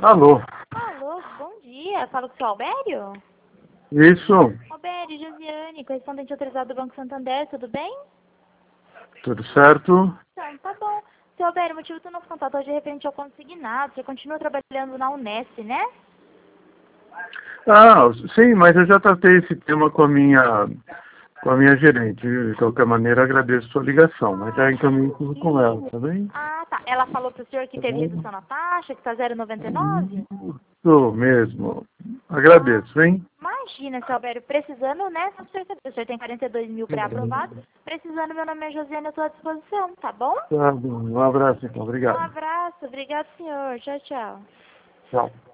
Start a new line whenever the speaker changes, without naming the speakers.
Alô?
Alô, bom dia. Falo com o seu Albério?
Isso?
Albério, Josiane, correspondente autorizado do Banco Santander, tudo bem?
Tudo certo?
Então, tá bom. Seu Albério, o motivo do nosso contato hoje é referente ao consignado. Você continua trabalhando na Unesp, né?
Ah, sim, mas eu já tratei esse tema com a minha gerente. De qualquer maneira, agradeço a sua ligação, mas já encaminho tudo com ela, tá bem?
Ah, tá. Ela falou pro senhor que
Tá
teve
bom?
redução na taxa, que tá 0,99?
Isso mesmo.
Ah,
Agradeço, hein?
imagina, seu Albério, precisando, né? Só pra você saber, o senhor tem 42 mil pré-aprovados. Precisando, meu nome é Josiane, eu tô à disposição, tá bom?
Tá bom. Um abraço, então.
Um
Obrigado.
abraço, obrigado, senhor. Tchau, tchau.
Tchau.